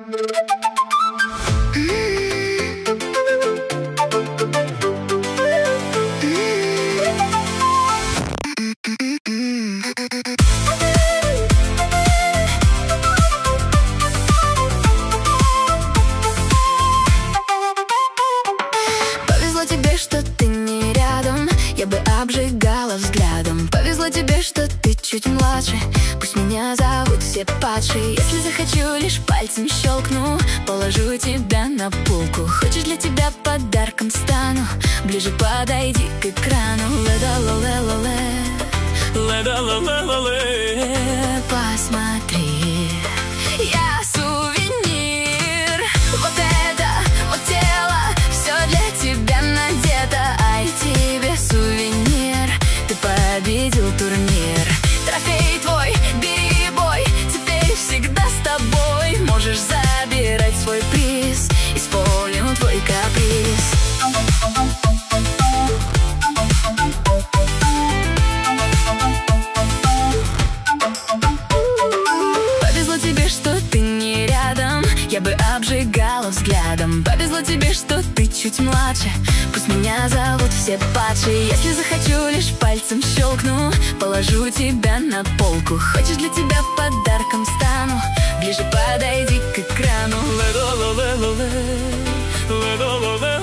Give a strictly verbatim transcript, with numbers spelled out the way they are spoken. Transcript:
Повезло тебе, что ты не рядом, я бы обжигала взглядом. Повезло тебе, что ты чуть младше, пусть меня зовут все падшие. Если захочу, лишь пальцем щелкну, положу тебя на полку. Хочешь, для тебя подарком стану, ближе подойди к экрану. Ле-да-ла-ле-ла-ле, ле-да-ла-ле-ла-ле. Посмотри, я сувенир. Вот это, вот тело, все для тебя надето. Ай, тебе сувенир, ты победил турнир. Трофей твой, бери бой, теперь всегда с тобой. Можешь забирать свой приз, исполню твой каприз. Повезло тебе, что ты не рядом, я бы обжигала взглядом. Повезло тебе, что ты чуть младше, пусть меня зовут все падшие. Если захочу, лишь пальцем щелкну, положу тебя на полку. Хочешь, для тебя подарком стану, ближе подойди к экрану. Ле-да-ла-ле-ла-ле, ле-да-ла-ле.